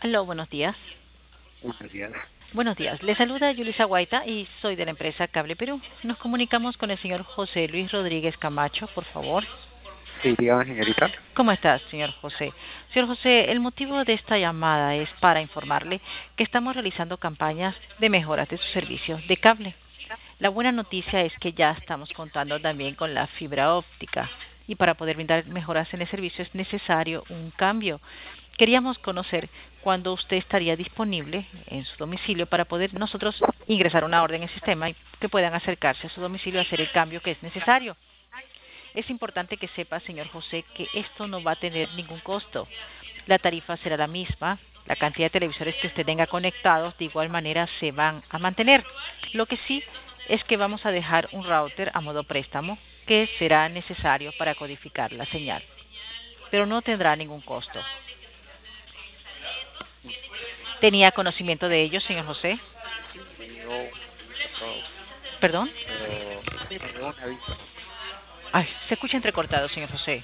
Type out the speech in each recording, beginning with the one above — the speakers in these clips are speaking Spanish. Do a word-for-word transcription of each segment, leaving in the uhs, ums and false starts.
Aló, buenos días. Buenos días. Buenos días. Le saluda Yulisa Guaita y soy de la empresa Cable Perú. Nos comunicamos con el señor José Luis Rodríguez Camacho, por favor. Sí, dígame, señorita. ¿Cómo está, señor José? Señor José, el motivo de esta llamada es para informarle que estamos realizando campañas de mejoras de sus servicios de cable. La buena noticia es que ya estamos contando también con la fibra óptica y para poder brindar mejoras en el servicio es necesario un cambio. Queríamos conocer cuándo usted estaría disponible en su domicilio para poder nosotros ingresar una orden en el sistema y que puedan acercarse a su domicilio a hacer el cambio que es necesario. Es importante que sepa, señor José, que esto no va a tener ningún costo. La tarifa será la misma, la cantidad de televisores que usted tenga conectados de igual manera se van a mantener. Lo que sí es que vamos a dejar un router a modo préstamo que será necesario para codificar la señal, pero no tendrá ningún costo. ¿Tenía conocimiento de ello, señor José? Sí, me llegó un aviso todo, ¿Perdón? pero sí, me llegó un aviso. Ay, se escucha entrecortado, señor José.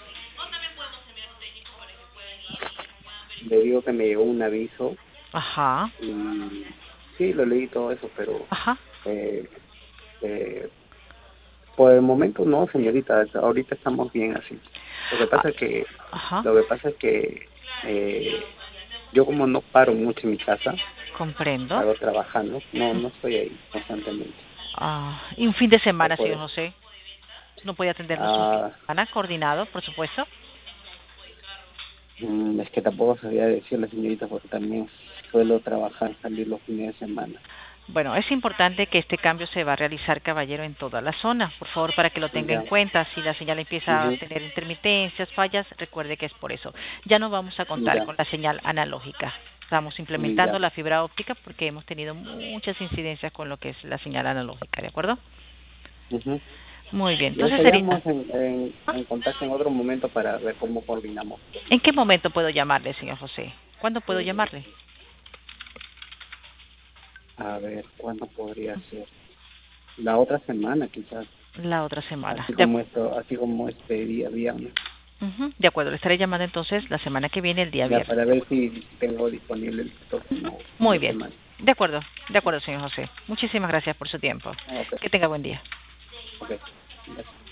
Le digo que me llegó un aviso Ajá, y sí, lo leí todo eso, pero ajá, eh, eh, por el momento no, señorita. Ahorita estamos bien así. Lo que ah, pasa es que, ajá, lo que pasa es que eh, yo como no paro mucho en mi casa, comprendo. paro trabajando, no, no estoy ahí constantemente. Ah, y un fin de Es semana, por señor eso. José. ¿No puede atendernos un fin de Ah, semana coordinado, por supuesto? mm, es que tampoco sabía decirle, señorita, porque también suelo trabajar, salir los fines de semana. Bueno, es importante que este cambio se va a realizar, caballero, en toda la zona. Por favor, para que lo tenga en Ya. cuenta. Si la señal empieza a Ujú. tener intermitencias, fallas, recuerde que es por eso. Ya no vamos a contar Ya, con la señal analógica. Estamos mm, implementando ya. la fibra óptica porque hemos tenido muchas incidencias con lo que es la señal analógica, ¿de acuerdo? Ujú. Muy bien. Ya Entonces sería, estaríamos en, en, en contacto en otro momento para ver cómo coordinamos. ¿en qué momento puedo llamarle, señor José? ¿Cuándo puedo Eh, llamarle? a ver, ¿cuándo podría ser? La otra semana, quizás, La otra semana. así De, como esto, así como este día viernes, ujú, de acuerdo, le estaré llamando entonces la semana que viene, el día ya viernes. para ver si tengo disponible el próximo fin Muy de bien. semana. De acuerdo, de acuerdo, señor José. Muchísimas gracias por su tiempo. Ok, Que tenga buen día. ok. Gracias.